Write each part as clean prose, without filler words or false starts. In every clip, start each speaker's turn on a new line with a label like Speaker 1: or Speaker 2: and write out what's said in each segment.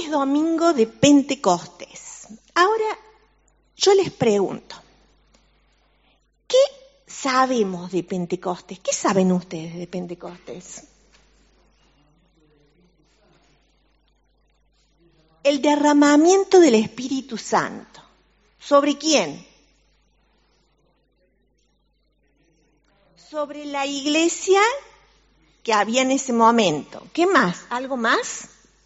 Speaker 1: es domingo de Pentecostés. Ahora yo les pregunto, ¿qué sabemos de Pentecostés? ¿Qué saben ustedes de Pentecostés? El derramamiento del Espíritu Santo. ¿Sobre quién? Sobre la iglesia que había en ese momento. ¿Qué más? ¿Algo más?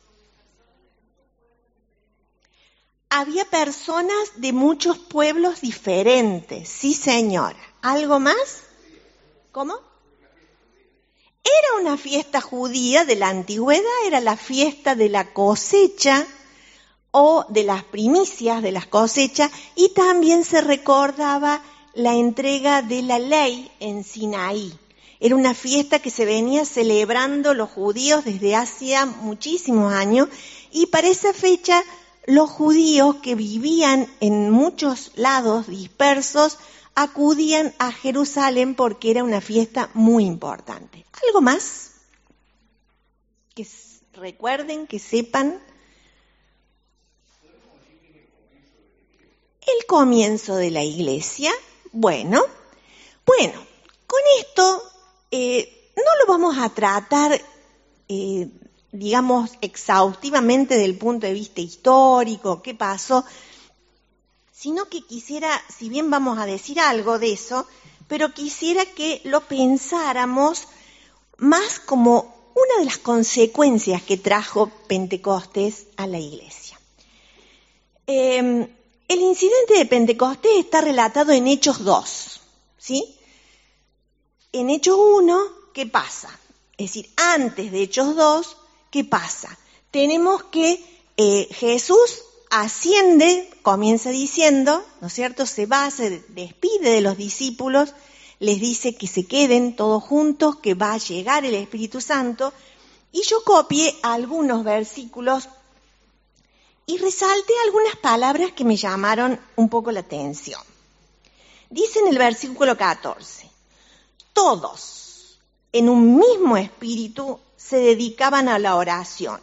Speaker 1: Había personas de muchos pueblos diferentes, sí señora. ¿Algo más? ¿Cómo? Era una fiesta judía de la antigüedad, era la fiesta de la cosecha o de las primicias de las cosechas, y también se recordaba la entrega de la ley en Sinaí. Era una fiesta que se venía celebrando los judíos desde hacía muchísimos años, y para esa fecha los judíos que vivían en muchos lados dispersos acudían a Jerusalén porque era una fiesta muy importante. ¿Algo más? Que recuerden, que sepan. El comienzo de la iglesia. Bueno, con esto no lo vamos a tratar, digamos, exhaustivamente desde el punto de vista histórico, qué pasó, sino que quisiera, si bien vamos a decir algo de eso, pero quisiera que lo pensáramos más como una de las consecuencias que trajo Pentecostés a la iglesia. El incidente de Pentecostés está relatado en Hechos 2, ¿sí? En Hechos 1, ¿qué pasa? Es decir, antes de Hechos 2, ¿qué pasa? Tenemos que Jesús asciende, comienza diciendo, ¿no es cierto? Se va, se despide de los discípulos, les dice que se queden todos juntos, que va a llegar el Espíritu Santo, y yo copié algunos versículos y resalté algunas palabras que me llamaron un poco la atención. Dice en el versículo 14, todos en un mismo espíritu se dedicaban a la oración,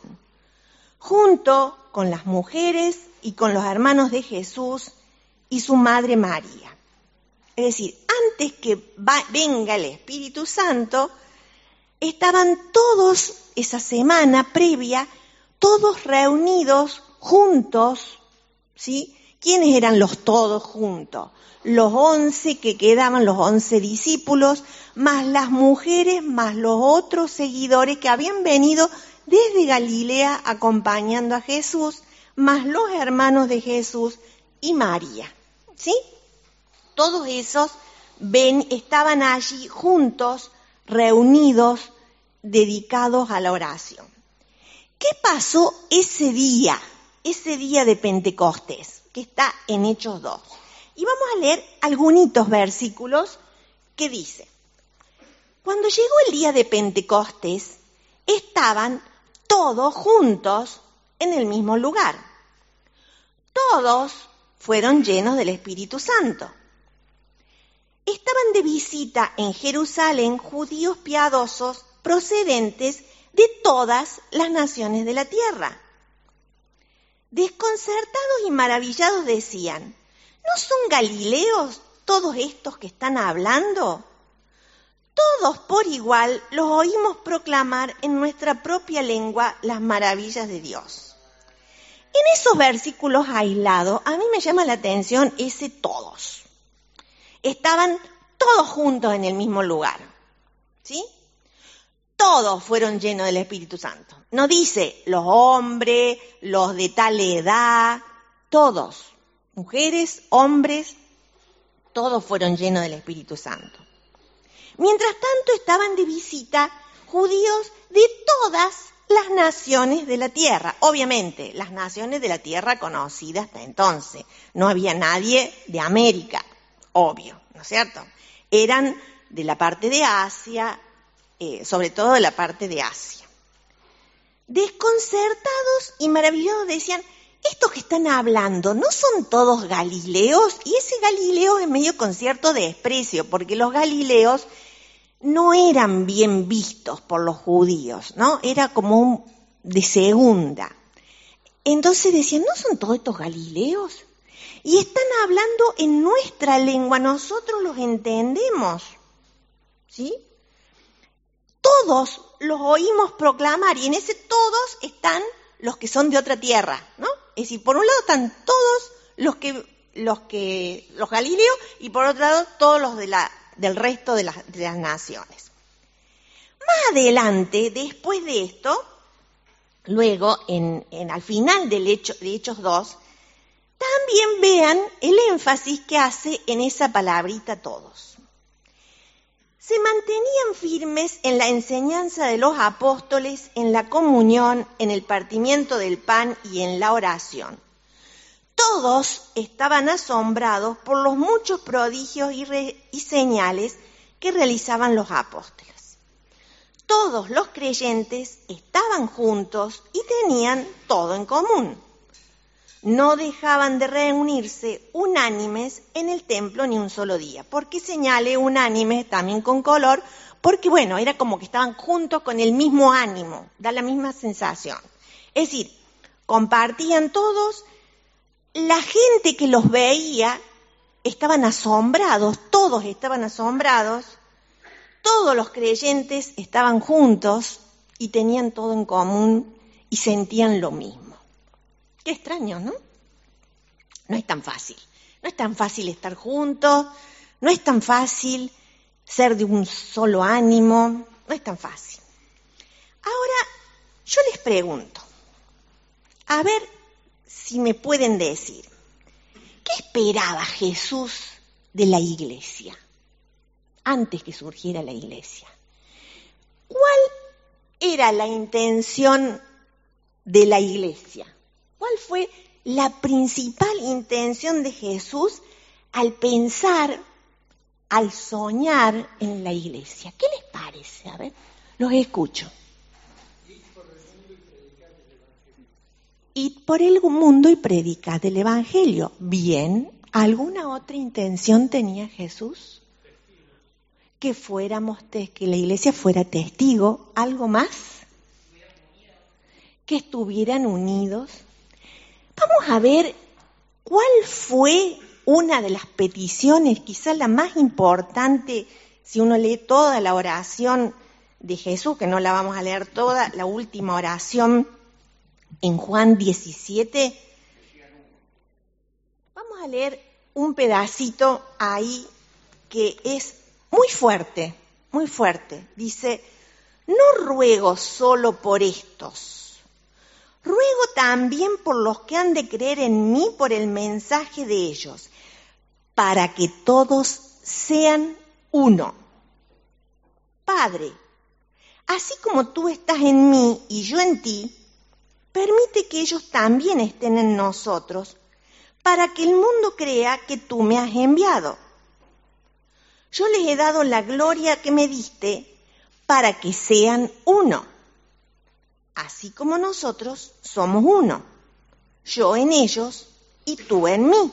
Speaker 1: junto con las mujeres y con los hermanos de Jesús y su madre María. Es decir, antes que venga el Espíritu Santo, estaban todos, esa semana previa, todos reunidos juntos, ¿sí? ¿Quiénes eran los todos juntos? Los 11 que quedaban, los 11 discípulos, más las mujeres, más los otros seguidores que habían venido desde Galilea acompañando a Jesús, más los hermanos de Jesús y María, ¿sí? Todos esos estaban allí juntos, reunidos, dedicados a la oración. ¿Qué pasó ese día de Pentecostés, que está en Hechos 2? Y vamos a leer algunos versículos que dice: cuando llegó el día de Pentecostés, estaban todos juntos en el mismo lugar. Todos fueron llenos del Espíritu Santo. Estaban de visita en Jerusalén judíos piadosos procedentes de todas las naciones de la tierra. Desconcertados y maravillados decían: ¿no son galileos todos estos que están hablando? Todos por igual los oímos proclamar en nuestra propia lengua las maravillas de Dios. En esos versículos aislados, a mí me llama la atención ese todos. Estaban todos juntos en el mismo lugar, ¿sí? Todos fueron llenos del Espíritu Santo. No dice los hombres, los de tal edad, todos, mujeres, hombres, todos fueron llenos del Espíritu Santo. Mientras tanto estaban de visita judíos de todas las naciones de la tierra. Obviamente, las naciones de la tierra conocidas hasta entonces. No había nadie de América, obvio, ¿no es cierto? Eran de la parte de Asia, sobre todo de la parte de Asia. Desconcertados y maravillados decían: estos que están hablando, ¿no son todos galileos? Y ese Galileo es medio con cierto desprecio, porque los galileos no eran bien vistos por los judíos, ¿no? Era como de segunda. Entonces decían, ¿no son todos estos galileos? Y están hablando en nuestra lengua, nosotros los entendemos, ¿sí? Todos los oímos proclamar, y en ese todos están los que son de otra tierra, ¿no? Es decir, por un lado están todos los galileos, y por otro lado todos los del resto de las naciones. Más adelante, después de esto, luego, al final de Hechos 2, también vean el énfasis que hace en esa palabrita todos. Se mantenían firmes en la enseñanza de los apóstoles, en la comunión, en el partimiento del pan y en la oración. Todos estaban asombrados por los muchos prodigios y señales que realizaban los apóstoles. Todos los creyentes estaban juntos y tenían todo en común. No dejaban de reunirse unánimes en el templo ni un solo día. ¿Por qué señalé unánimes también con color? Porque, bueno, era como que estaban juntos con el mismo ánimo, da la misma sensación. Es decir, compartían todos, la gente que los veía estaban asombrados, todos estaban asombrados, todos los creyentes estaban juntos y tenían todo en común y sentían lo mismo. Qué extraño, ¿no? No es tan fácil. No es tan fácil estar juntos, no es tan fácil ser de un solo ánimo, no es tan fácil. Ahora, yo les pregunto, a ver si me pueden decir, ¿qué esperaba Jesús de la iglesia antes que surgiera la iglesia? ¿Cuál era la intención de la iglesia? ¿Cuál fue la principal intención de Jesús al pensar, al soñar en la iglesia? ¿Qué les parece? A ver, los escucho. Id por el mundo y predicad el Evangelio. Bien, ¿alguna otra intención tenía Jesús? Que la iglesia fuera testigo, ¿algo más? Que estuvieran unidos. Vamos a ver cuál fue una de las peticiones, quizás la más importante, si uno lee toda la oración de Jesús, que no la vamos a leer toda, la última oración en Juan 17. Vamos a leer un pedacito ahí que es muy fuerte, muy fuerte. Dice, no ruego solo por estos, ruego también por los que han de creer en mí por el mensaje de ellos, para que todos sean uno. Padre, así como tú estás en mí y yo en ti, permite que ellos también estén en nosotros, para que el mundo crea que tú me has enviado. Yo les he dado la gloria que me diste, para que sean uno. Así como nosotros somos uno, yo en ellos y tú en mí.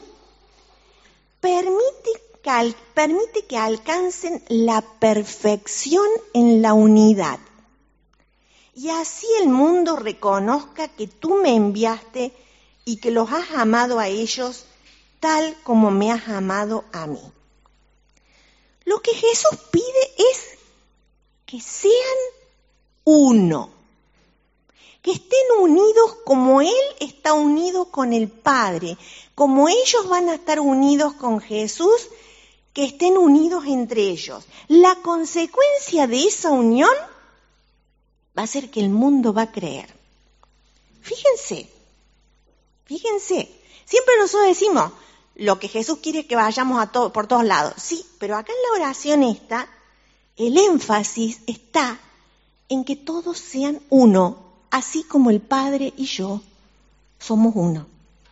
Speaker 1: Permite que alcancen la perfección en la unidad. Y así el mundo reconozca que tú me enviaste y que los has amado a ellos tal como me has amado a mí. Lo que Jesús pide es que sean uno. Que estén unidos como Él está unido con el Padre, como ellos van a estar unidos con Jesús, que estén unidos entre ellos. La consecuencia de esa unión va a ser que el mundo va a creer. Fíjense, siempre nosotros decimos, lo que Jesús quiere es que vayamos por todos lados. Sí, pero acá en la oración el énfasis está en que todos sean uno, así como el Padre y yo somos uno.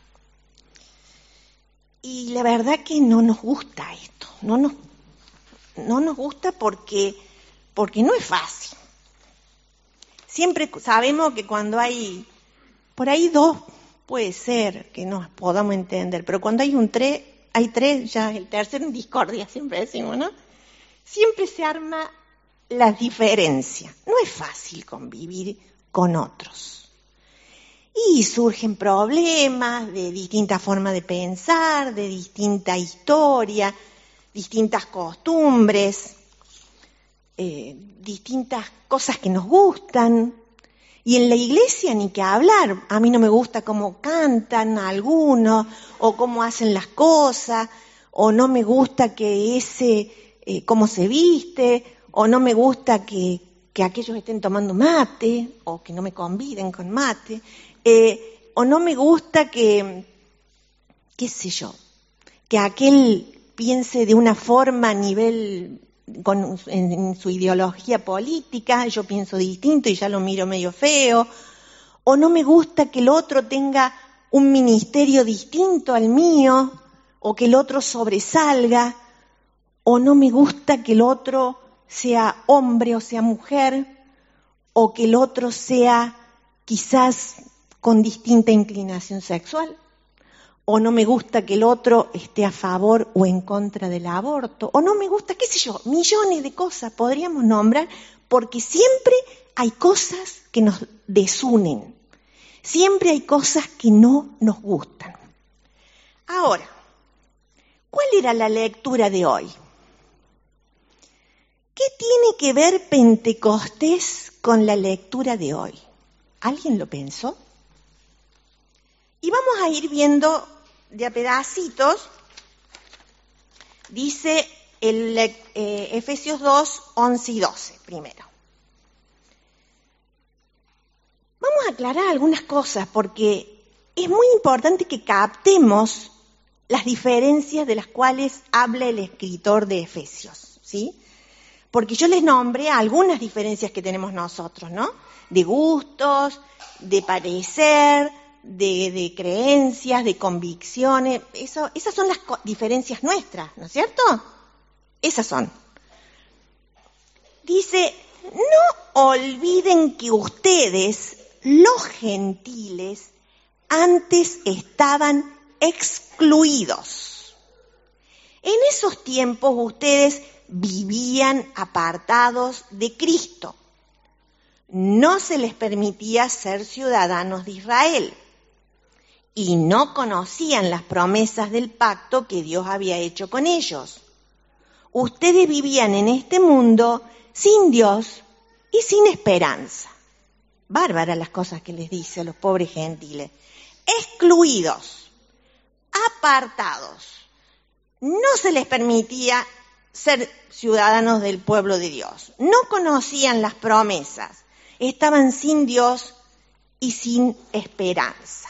Speaker 1: Y la verdad que no nos gusta esto, no nos gusta porque no es fácil. Siempre sabemos que cuando hay, por ahí dos, puede ser que nos podamos entender, pero cuando hay tres, ya el tercero en discordia, siempre decimos, ¿no? Siempre se arma la diferencia. No es fácil convivir con otros. y surgen problemas de distintas formas de pensar, de distinta historia, distintas costumbres, distintas cosas que nos gustan. Y en la iglesia ni que hablar, a mí no me gusta cómo cantan algunos, o cómo hacen las cosas, o no me gusta que cómo se viste, o no me gusta que aquellos estén tomando mate, o que no me conviden con mate, o no me gusta qué sé yo, que aquel piense de una forma a nivel en su ideología política, yo pienso distinto y ya lo miro medio feo, o no me gusta que el otro tenga un ministerio distinto al mío, o que el otro sobresalga, o no me gusta que el otro sea hombre o sea mujer, o que el otro sea quizás con distinta inclinación sexual. O no me gusta que el otro esté a favor o en contra del aborto, o no me gusta, qué sé yo, millones de cosas podríamos nombrar, porque siempre hay cosas que nos desunen, siempre hay cosas que no nos gustan. Ahora, ¿cuál era la lectura de hoy? ¿Qué tiene que ver Pentecostés con la lectura de hoy? ¿Alguien lo pensó? Y vamos a ir viendo de a pedacitos. Dice Efesios 2, 11 y 12 primero. Vamos a aclarar algunas cosas porque es muy importante que captemos las diferencias de las cuales habla el escritor de Efesios, ¿sí? Porque yo les nombré algunas diferencias que tenemos nosotros, ¿no? De gustos, de parecer, de creencias, de convicciones. Esas son las diferencias nuestras, ¿no es cierto? Esas son. Dice, no olviden que ustedes, los gentiles, antes estaban excluidos. En esos tiempos ustedes vivían apartados de Cristo. No se les permitía ser ciudadanos de Israel y no conocían las promesas del pacto que Dios había hecho con ellos. Ustedes vivían en este mundo sin Dios y sin esperanza. Bárbaras las cosas que les dice a los pobres gentiles. Excluidos, apartados. No se les permitía ser ciudadanos del pueblo de Dios. No conocían las promesas. Estaban sin Dios y sin esperanza.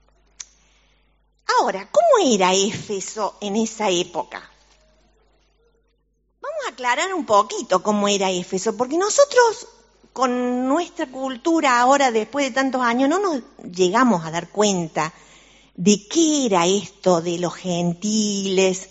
Speaker 1: Ahora, ¿cómo era Éfeso en esa época? Vamos a aclarar un poquito cómo era Éfeso, porque nosotros con nuestra cultura ahora, después de tantos años, no nos llegamos a dar cuenta de qué era esto de los gentiles.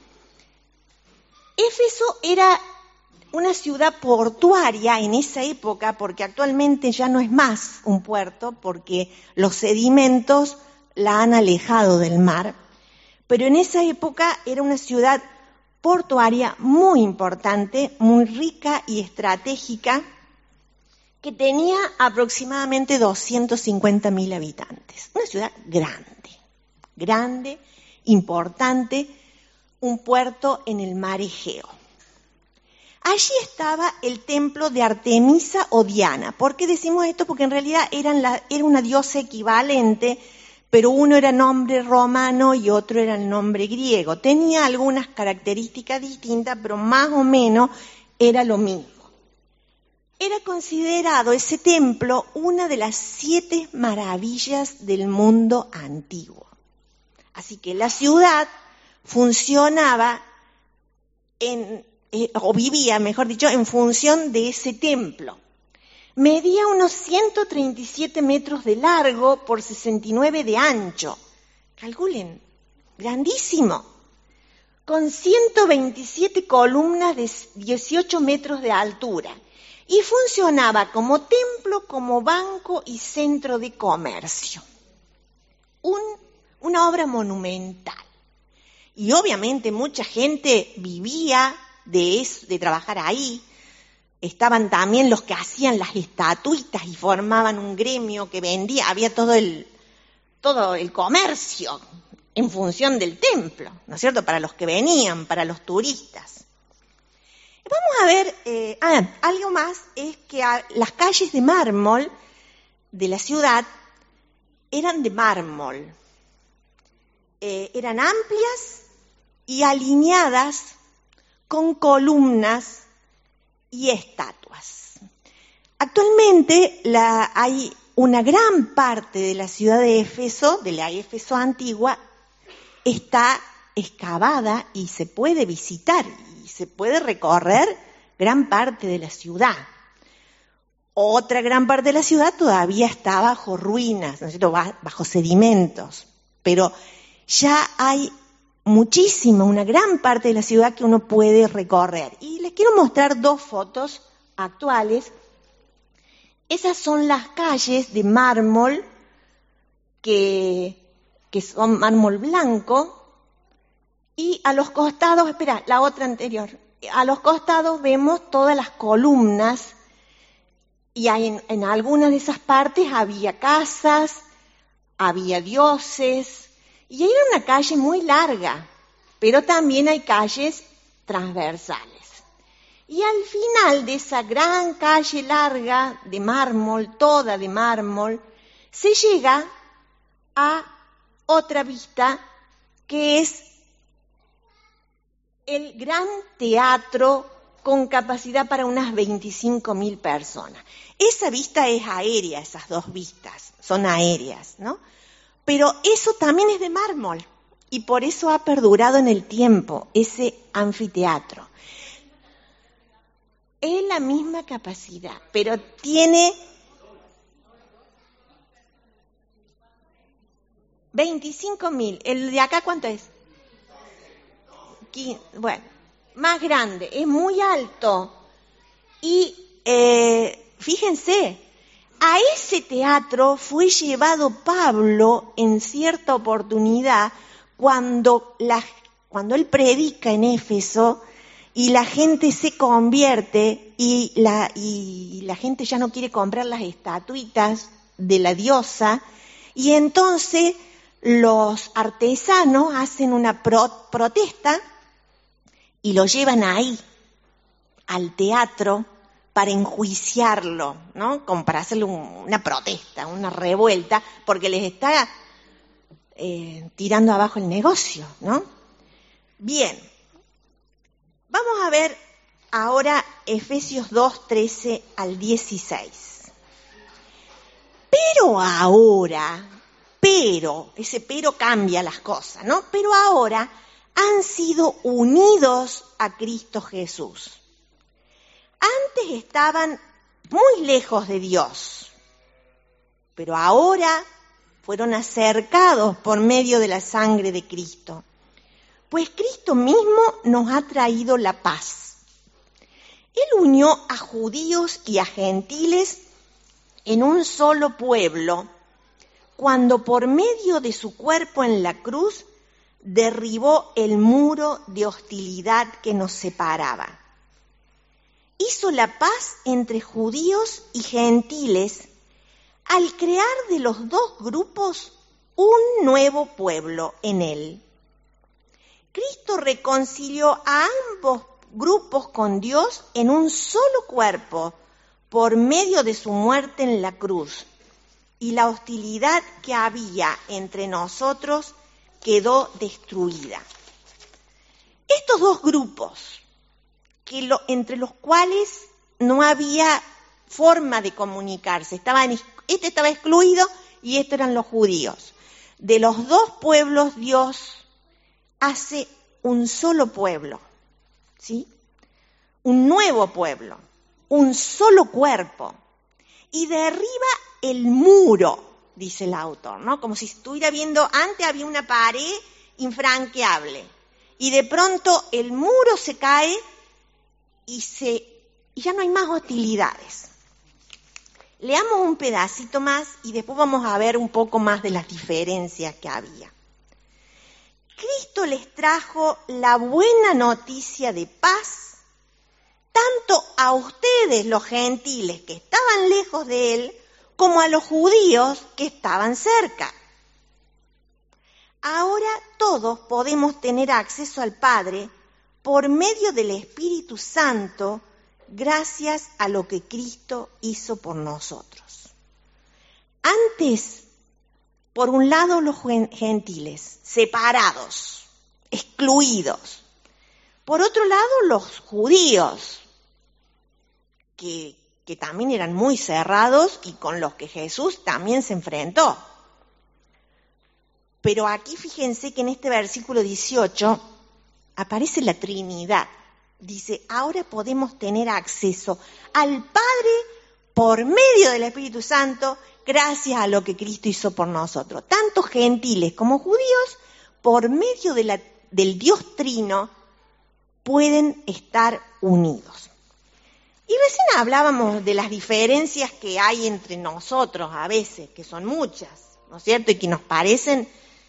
Speaker 1: Éfeso era una ciudad portuaria en esa época, porque actualmente ya no es más un puerto, porque los sedimentos la han alejado del mar. Pero en esa época era una ciudad portuaria muy importante, muy rica y estratégica, que tenía aproximadamente 250.000 habitantes. Una ciudad grande, importante, un puerto en el mar Egeo. Allí estaba el templo de Artemisa o Diana. ¿Por qué decimos esto? Porque en realidad era una diosa equivalente, pero uno era nombre romano y otro era el nombre griego. Tenía algunas características distintas, pero más o menos era lo mismo. Era considerado ese templo una de las 7 maravillas del mundo antiguo. Así que la ciudad funcionaba o vivía, mejor dicho, en función de ese templo. Medía unos 137 metros de largo por 69 de ancho. Calculen, grandísimo. Con 127 columnas de 18 metros de altura. Y funcionaba como templo, como banco y centro de comercio. Una obra monumental. Y obviamente mucha gente vivía de trabajar ahí. estaban también los que hacían las estatuitas y formaban un gremio que vendía, había todo el comercio en función del templo, ¿no es cierto?, para los que venían, para los turistas. Vamos a ver, algo más es que las calles de mármol de la ciudad eran de mármol, eran amplias y alineadas con columnas y estatuas. Actualmente hay una gran parte de la ciudad de Éfeso, de la Éfeso antigua, está excavada y se puede visitar y se puede recorrer gran parte de la ciudad. Otra gran parte de la ciudad todavía está bajo ruinas, ¿no es cierto?, bajo sedimentos, pero ya hay una gran parte de la ciudad que uno puede recorrer. Y les quiero mostrar 2 fotos actuales. Esas son las calles de mármol, que son mármol blanco, y a los costados, la otra anterior, a los costados vemos todas las columnas, y en algunas de esas partes había casas, había dioses, y era una calle muy larga, pero también hay calles transversales. Y al final de esa gran calle larga de mármol, toda de mármol, se llega a otra vista que es el gran teatro con capacidad para unas 25.000 personas. Esa vista es aérea, esas 2 vistas son aéreas, ¿no? Pero eso también es de mármol y por eso ha perdurado en el tiempo ese anfiteatro. Es la misma capacidad, pero tiene 25.000. ¿El de acá cuánto es? 15, bueno, más grande, es muy alto. Y fíjense, a ese teatro fue llevado Pablo en cierta oportunidad cuando él predica en Éfeso y la gente se convierte y la gente ya no quiere comprar las estatuitas de la diosa, y entonces los artesanos hacen una protesta y lo llevan ahí, al teatro, para enjuiciarlo, ¿no? Como para hacerle una protesta, una revuelta, porque les está tirando abajo el negocio, ¿no? Bien, vamos a ver ahora Efesios 2, 13 al 16. Ese pero cambia las cosas, ¿no? Pero ahora han sido unidos a Cristo Jesús. Antes estaban muy lejos de Dios, pero ahora fueron acercados por medio de la sangre de Cristo, pues Cristo mismo nos ha traído la paz. Él unió a judíos y a gentiles en un solo pueblo, cuando por medio de su cuerpo en la cruz derribó el muro de hostilidad que nos separaba. Hizo la paz entre judíos y gentiles al crear de los 2 grupos un nuevo pueblo en él. Cristo reconcilió a ambos grupos con Dios en un solo cuerpo por medio de su muerte en la cruz, y la hostilidad que había entre nosotros quedó destruida. Estos 2 grupos, entre los cuales no había forma de comunicarse, este estaba excluido y estos eran los judíos. De los 2 pueblos Dios hace un solo pueblo, ¿sí? Un nuevo pueblo, un solo cuerpo, y derriba el muro, dice el autor, ¿no? Como si estuviera viendo, antes había una pared infranqueable, y de pronto el muro se cae y ya no hay más hostilidades. Leamos un pedacito más y después vamos a ver un poco más de las diferencias que había. Cristo les trajo la buena noticia de paz tanto a ustedes, los gentiles, que estaban lejos de él, como a los judíos que estaban cerca. Ahora todos podemos tener acceso al Padre por medio del Espíritu Santo, gracias a lo que Cristo hizo por nosotros. Antes, por un lado, los gentiles, separados, excluidos. Por otro lado, los judíos, que también eran muy cerrados y con los que Jesús también se enfrentó. Pero aquí fíjense que en este versículo 18 aparece la Trinidad. Dice, ahora podemos tener acceso al Padre por medio del Espíritu Santo, gracias a lo que Cristo hizo por nosotros. Tanto gentiles como judíos, por medio del Dios Trino, pueden estar unidos. Y recién hablábamos de las diferencias que hay entre nosotros a veces, que son muchas, ¿no es cierto? Y que nos parecen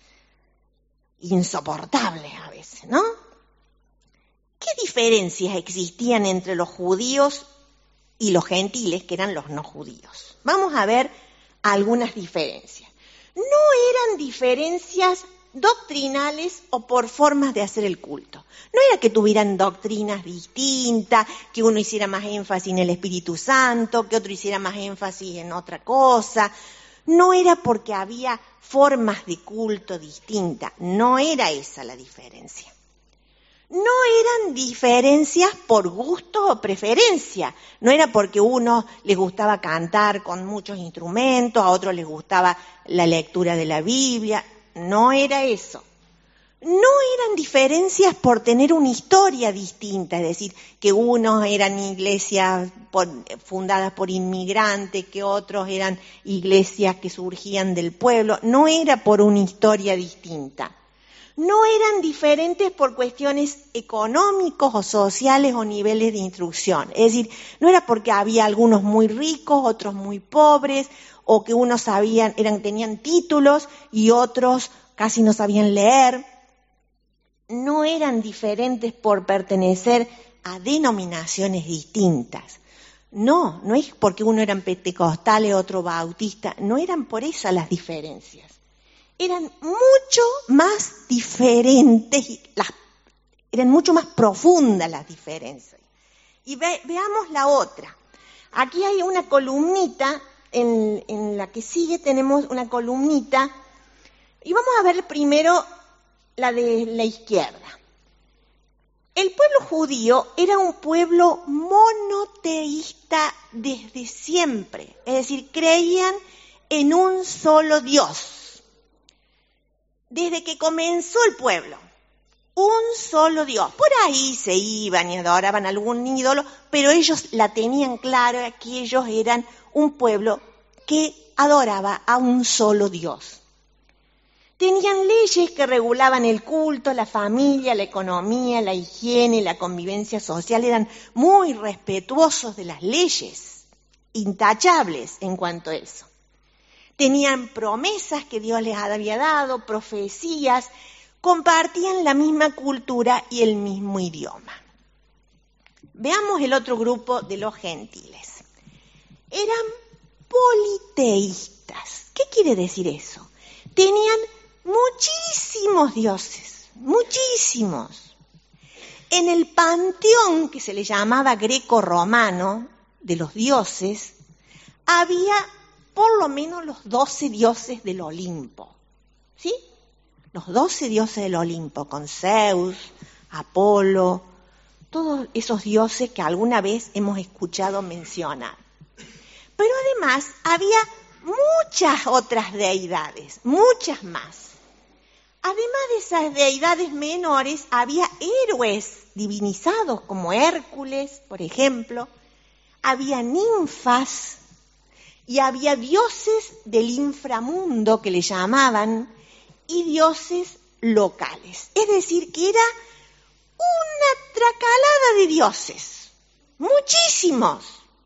Speaker 1: insoportables a veces, ¿no? ¿Qué diferencias existían entre los judíos y los gentiles, que eran los no judíos? Vamos a ver algunas diferencias. No eran diferencias doctrinales o por formas de hacer el culto. No era que tuvieran doctrinas distintas, que uno hiciera más énfasis en el Espíritu Santo, que otro hiciera más énfasis en otra cosa. No era porque había formas de culto distintas. No era esa la diferencia. No eran diferencias por gusto o preferencia. No era porque a uno les gustaba cantar con muchos instrumentos, a otros les gustaba la lectura de la Biblia. No era eso. No eran diferencias por tener una historia distinta, es decir, que unos eran iglesias fundadas por inmigrantes, que otros eran iglesias que surgían del pueblo. No era por una historia distinta. No eran diferentes por cuestiones económicos o sociales o niveles de instrucción. Es decir, no era porque había algunos muy ricos, otros muy pobres, o que unos tenían títulos y otros casi no sabían leer. No eran diferentes por pertenecer a denominaciones distintas. No es porque uno era pentecostal y otro bautista. No eran por esas las diferencias. Eran mucho más diferentes, eran mucho más profundas las diferencias. Y veamos la otra. Aquí hay una columnita, en la que sigue tenemos una columnita, y vamos a ver primero la de la izquierda. El pueblo judío era un pueblo monoteísta desde siempre, es decir, creían en un solo Dios. Desde que comenzó el pueblo, un solo Dios. Por ahí se iban y adoraban algún ídolo, pero ellos la tenían clara que ellos eran un pueblo que adoraba a un solo Dios. Tenían leyes que regulaban el culto, la familia, la economía, la higiene, la convivencia social. Eran muy respetuosos de las leyes, intachables en cuanto a eso. Tenían promesas que Dios les había dado, profecías, compartían la misma cultura y el mismo idioma. Veamos el otro grupo de los gentiles. Eran politeístas. ¿Qué quiere decir eso? Tenían muchísimos dioses, muchísimos. En el panteón, que se le llamaba greco-romano, de los dioses, había por lo menos los 12 dioses del Olimpo, ¿sí? Los 12 dioses del Olimpo, con Zeus, Apolo, todos esos dioses que alguna vez hemos escuchado mencionar. Pero además había muchas otras deidades, muchas más. Además de esas deidades menores, había héroes divinizados como Hércules, por ejemplo. Había ninfas y había dioses del inframundo que le llamaban y dioses locales. Es decir, que era una tracalada de dioses, muchísimos.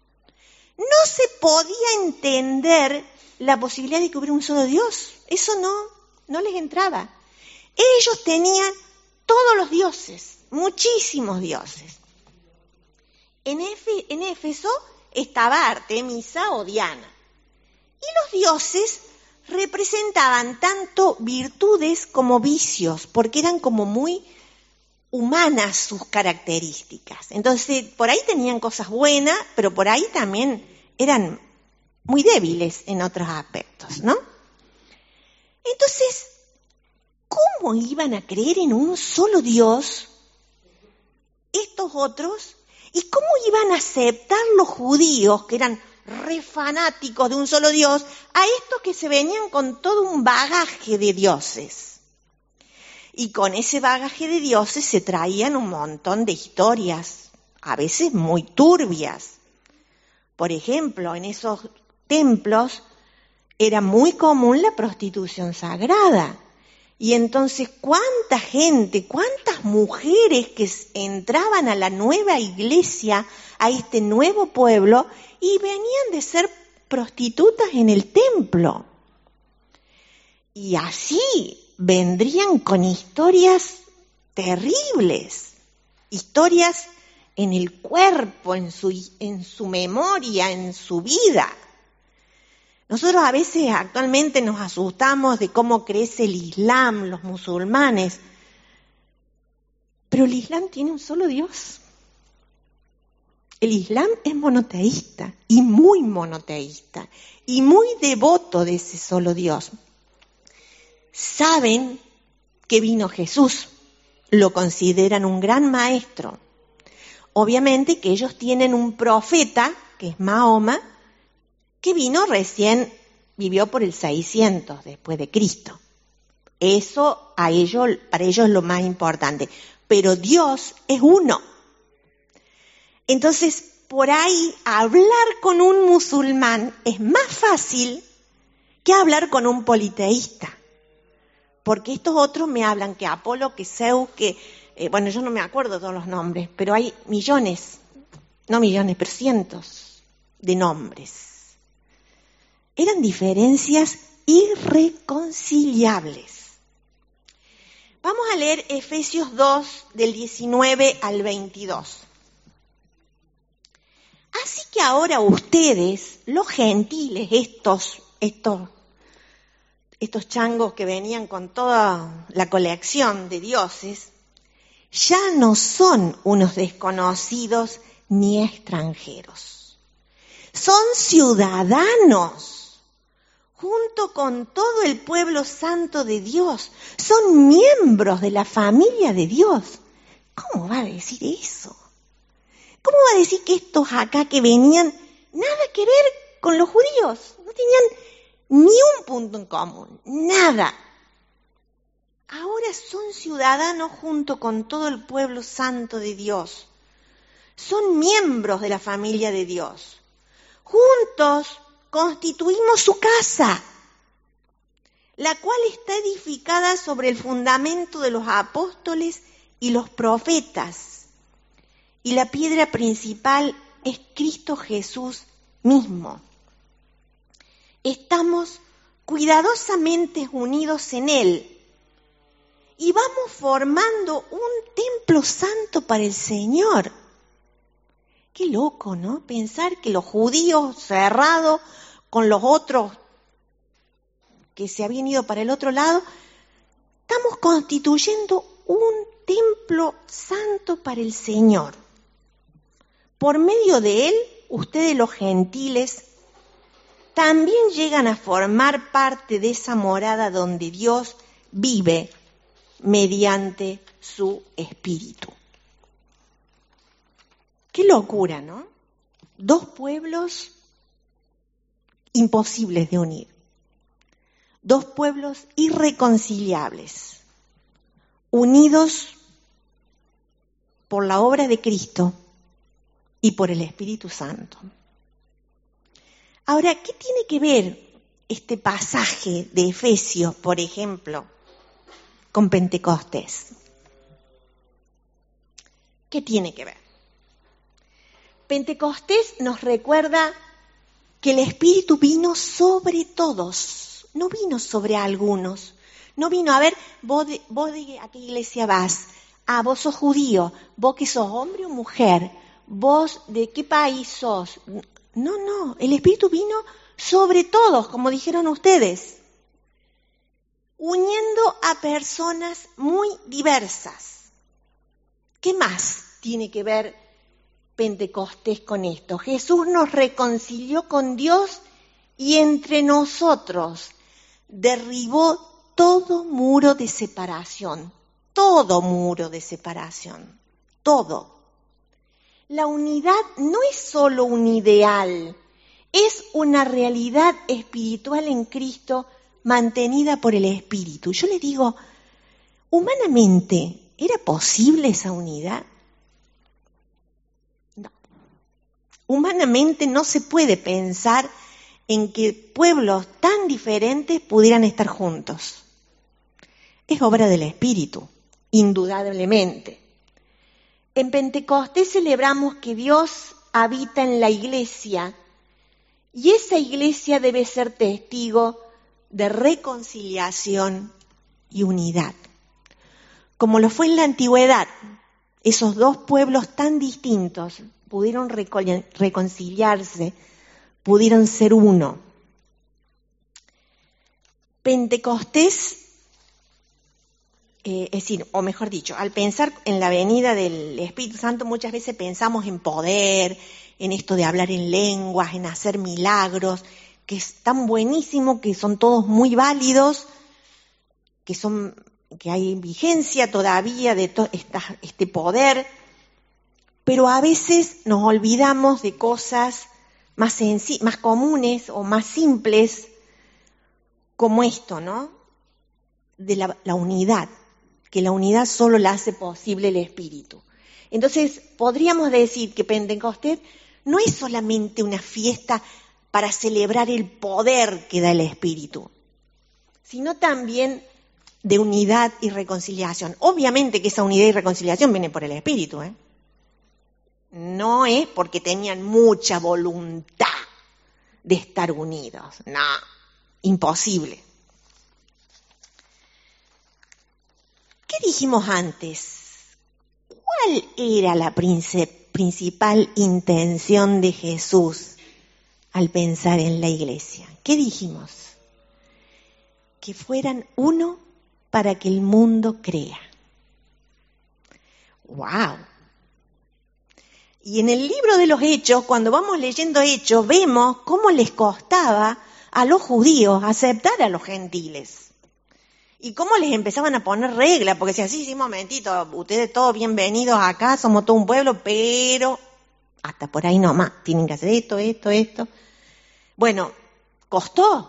Speaker 1: No se podía entender la posibilidad de que hubiera un solo Dios. Eso no les entraba. Ellos tenían todos los dioses, muchísimos dioses. En Éfeso estaba Artemisa o Diana. Y los dioses representaban tanto virtudes como vicios, porque eran como muy humanas sus características. Entonces, por ahí tenían cosas buenas, pero por ahí también eran muy débiles en otros aspectos, ¿no? Entonces, ¿cómo iban a creer en un solo Dios estos otros? ¿Y cómo iban a aceptar los judíos, que eran re fanáticos de un solo Dios, a estos que se venían con todo un bagaje de dioses? Y con ese bagaje de dioses se traían un montón de historias, a veces muy turbias. Por ejemplo, en esos templos era muy común la prostitución sagrada. Y entonces, ¿cuánta gente, cuántas mujeres que entraban a la nueva iglesia, a este nuevo pueblo, y venían de ser prostitutas en el templo? Y así vendrían con historias terribles, historias en el cuerpo, en su memoria, en su vida. Nosotros a veces actualmente nos asustamos de cómo crece el Islam, los musulmanes, pero el Islam tiene un solo Dios. El Islam es monoteísta y muy devoto de ese solo Dios. Saben que vino Jesús, lo consideran un gran maestro. Obviamente que ellos tienen un profeta, que es Mahoma, que vivió por el 600 después de Cristo. Eso para ellos es lo más importante. Pero Dios es uno. Entonces, por ahí, hablar con un musulmán es más fácil que hablar con un politeísta. Porque estos otros me hablan que Apolo, que Zeus, yo no me acuerdo todos los nombres, pero hay cientos de nombres. Eran diferencias irreconciliables. Vamos a leer Efesios 2, del 19 al 22. Así que ahora ustedes, los gentiles, estos changos que venían con toda la colección de dioses, ya no son unos desconocidos ni extranjeros. Son ciudadanos junto con todo el pueblo santo de Dios. Son miembros de la familia de Dios. ¿Cómo va a decir eso? ¿Cómo va a decir que estos acá que venían nada que ver con los judíos? No tenían ni un punto en común, nada. Ahora son ciudadanos junto con todo el pueblo santo de Dios. Son miembros de la familia de Dios. Juntos constituimos su casa, la cual está edificada sobre el fundamento de los apóstoles y los profetas. Y la piedra principal es Cristo Jesús mismo. Estamos cuidadosamente unidos en Él y vamos formando un templo santo para el Señor. Qué loco, ¿no? Pensar que los judíos cerrados con los otros que se habían ido para el otro lado, estamos constituyendo un templo santo para el Señor. Por medio de Él, ustedes los gentiles también llegan a formar parte de esa morada donde Dios vive mediante su Espíritu. Qué locura, ¿no? Dos pueblos imposibles de unir. Dos pueblos irreconciliables, unidos por la obra de Cristo y por el Espíritu Santo. Ahora, ¿qué tiene que ver este pasaje de Efesios, por ejemplo, con Pentecostés? ¿Qué tiene que ver? Pentecostés nos recuerda que el Espíritu vino sobre todos, no vino sobre algunos. No vino a ver, vos de a qué iglesia vas, vos sos judío, vos que sos hombre o mujer, vos de qué país sos. No, el Espíritu vino sobre todos, como dijeron ustedes, uniendo a personas muy diversas. ¿Qué más tiene que ver Pentecostés con esto? Jesús nos reconcilió con Dios y entre nosotros derribó todo muro de separación, todo. La unidad no es solo un ideal, es una realidad espiritual en Cristo mantenida por el Espíritu. Yo les digo, humanamente, ¿era posible esa unidad? No. Humanamente no se puede pensar en que pueblos tan diferentes pudieran estar juntos. Es obra del Espíritu, indudablemente. En Pentecostés celebramos que Dios habita en la iglesia y esa iglesia debe ser testigo de reconciliación y unidad. Como lo fue en la antigüedad, esos dos pueblos tan distintos pudieron reconciliarse, pudieron ser uno. Pentecostés, es decir, o mejor dicho, al pensar en la venida del Espíritu Santo muchas veces pensamos en poder, en esto de hablar en lenguas, en hacer milagros, que es tan buenísimo, que son todos muy válidos, que hay vigencia todavía de este poder, pero a veces nos olvidamos de cosas más comunes o más simples, como esto, ¿no? De la unidad, que la unidad solo la hace posible el Espíritu. Entonces, podríamos decir que Pentecostés no es solamente una fiesta para celebrar el poder que da el Espíritu, sino también de unidad y reconciliación. Obviamente que esa unidad y reconciliación viene por el Espíritu, ¿eh? No es porque tenían mucha voluntad de estar unidos, no, imposible. ¿Qué dijimos antes? ¿Cuál era la principal intención de Jesús al pensar en la iglesia? ¿Qué dijimos? Que fueran uno para que el mundo crea. ¡Wow! Y en el libro de los Hechos, cuando vamos leyendo Hechos, vemos cómo les costaba a los judíos aceptar a los gentiles. Y cómo les empezaban a poner reglas, porque decían, sí, momentito, ustedes todos bienvenidos acá, somos todo un pueblo, pero hasta por ahí nomás, tienen que hacer esto. Bueno, costó.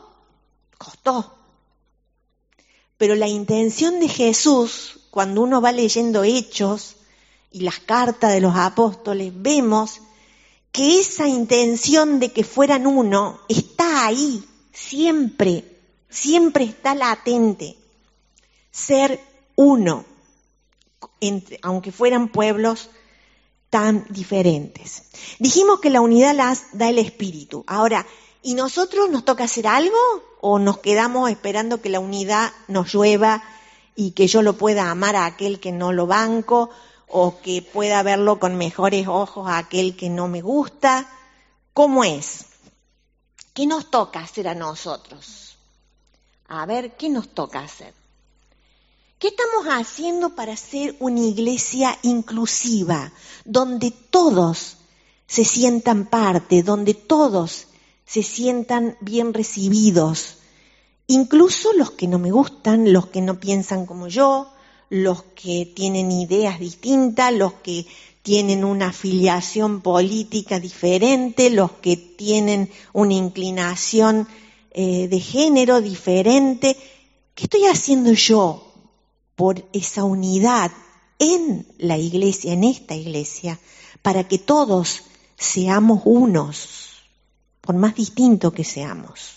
Speaker 1: Pero la intención de Jesús, cuando uno va leyendo Hechos y las cartas de los apóstoles, vemos que esa intención de que fueran uno está ahí, siempre está latente. Ser uno, aunque fueran pueblos tan diferentes. Dijimos que la unidad la da el Espíritu. Ahora, ¿y nosotros nos toca hacer algo o nos quedamos esperando que la unidad nos llueva y que yo lo pueda amar a aquel que no lo banco o que pueda verlo con mejores ojos a aquel que no me gusta? ¿Cómo es? ¿Qué nos toca hacer a nosotros? A ver, ¿qué nos toca hacer? ¿Qué estamos haciendo para ser una iglesia inclusiva, donde todos se sientan parte, donde todos se sientan bien recibidos? Incluso los que no me gustan, los que no piensan como yo, los que tienen ideas distintas, los que tienen una afiliación política diferente, los que tienen una inclinación de género diferente. ¿Qué estoy haciendo yo por esa unidad en la iglesia, en esta iglesia, para que todos seamos unos, por más distintos que seamos?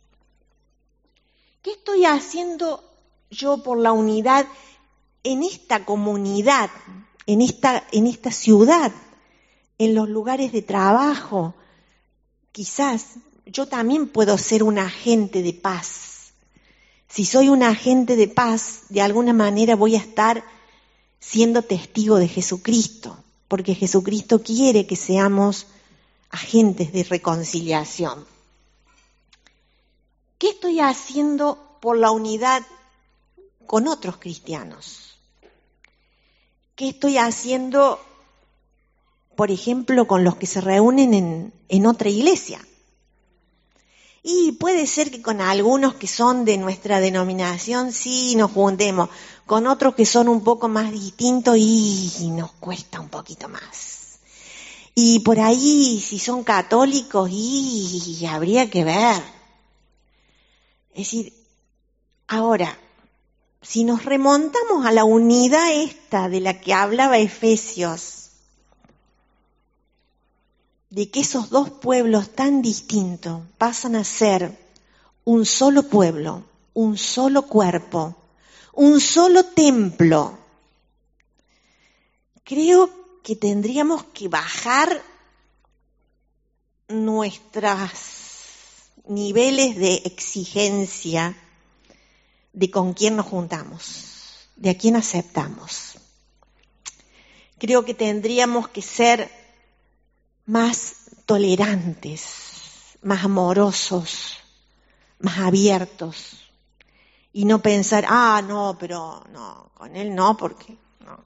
Speaker 1: ¿Qué estoy haciendo yo por la unidad en esta comunidad, en esta ciudad, en los lugares de trabajo? Quizás yo también puedo ser un agente de paz. Si soy un agente de paz, de alguna manera voy a estar siendo testigo de Jesucristo. porque Jesucristo quiere que seamos agentes de reconciliación. ¿Qué estoy haciendo por la unidad con otros cristianos? ¿Qué estoy haciendo, por ejemplo, con los que se reúnen en otra iglesia? Y puede ser que con algunos que son de nuestra denominación sí nos juntemos, con otros que son un poco más distintos y nos cuesta un poquito más. Y por ahí, si son católicos, y habría que ver. Es decir, ahora, si nos remontamos a la unidad esta de la que hablaba Efesios, de que esos dos pueblos tan distintos pasan a ser un solo pueblo, un solo cuerpo, un solo templo, creo que tendríamos que bajar nuestros niveles de exigencia de con quién nos juntamos, de a quién aceptamos. Creo que tendríamos que ser más tolerantes, más amorosos, más abiertos y no pensar, no, pero no, con él no, porque no.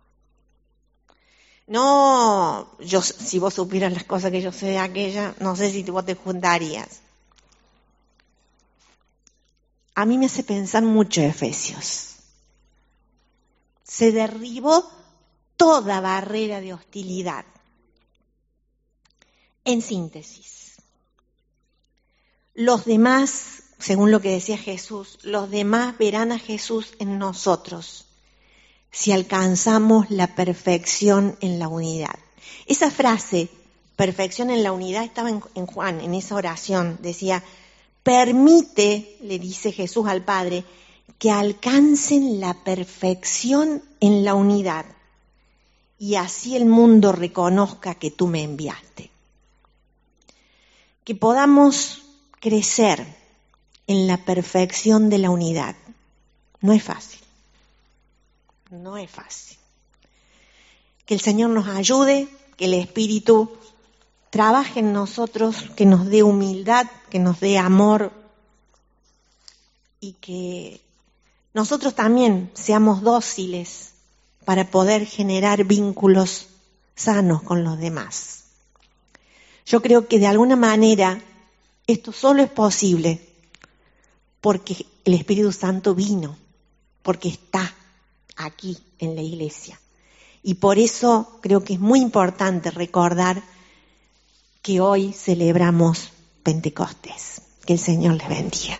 Speaker 1: No, si vos supieras las cosas que yo sé de aquella, no sé si vos te juntarías. A mí me hace pensar mucho Efesios. Se derribó toda barrera de hostilidad. En síntesis, los demás, según lo que decía Jesús, los demás verán a Jesús en nosotros si alcanzamos la perfección en la unidad. Esa frase, perfección en la unidad, estaba en Juan, en esa oración. Decía, permite, le dice Jesús al Padre, que alcancen la perfección en la unidad y así el mundo reconozca que tú me enviaste. Que podamos crecer en la perfección de la unidad. No es fácil. No es fácil. Que el Señor nos ayude, que el Espíritu trabaje en nosotros, que nos dé humildad, que nos dé amor y que nosotros también seamos dóciles para poder generar vínculos sanos con los demás. Yo creo que de alguna manera esto solo es posible porque el Espíritu Santo vino, porque está aquí en la iglesia. Y por eso creo que es muy importante recordar que hoy celebramos Pentecostés. Que el Señor les bendiga.